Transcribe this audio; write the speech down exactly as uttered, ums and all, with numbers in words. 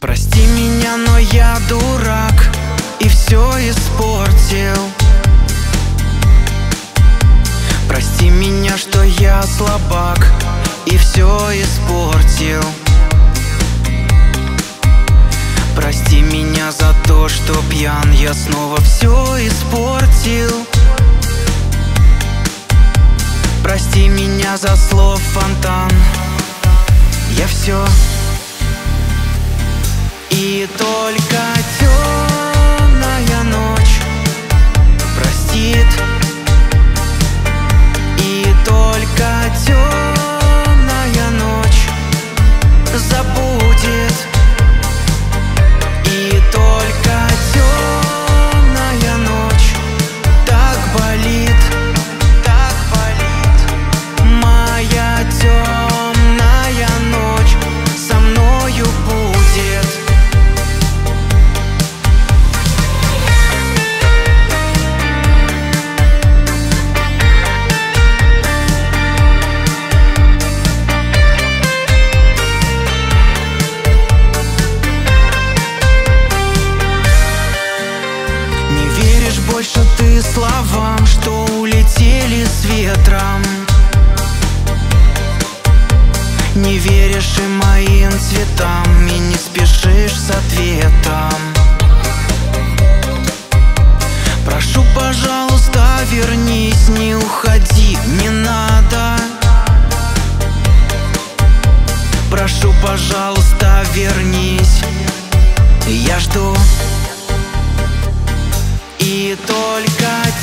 Прости меня, но я дурак и все испортил. Прости меня, что я слабак и все испортил. Прости меня за то, что пьян я снова все испортил. Прости меня за слов фонтан. Я все. И только темная ночь простит. И только темная ночь забудет. И только темная ночь так болит, так болит. Моя темная ночь со мною будет. Больше ты словам, что улетели с ветром. Не веришь и моим цветам, и не спешишь с ответом. Прошу, пожалуйста, вернись, не уходи, не надо. Прошу, пожалуйста, вернись, я жду. И только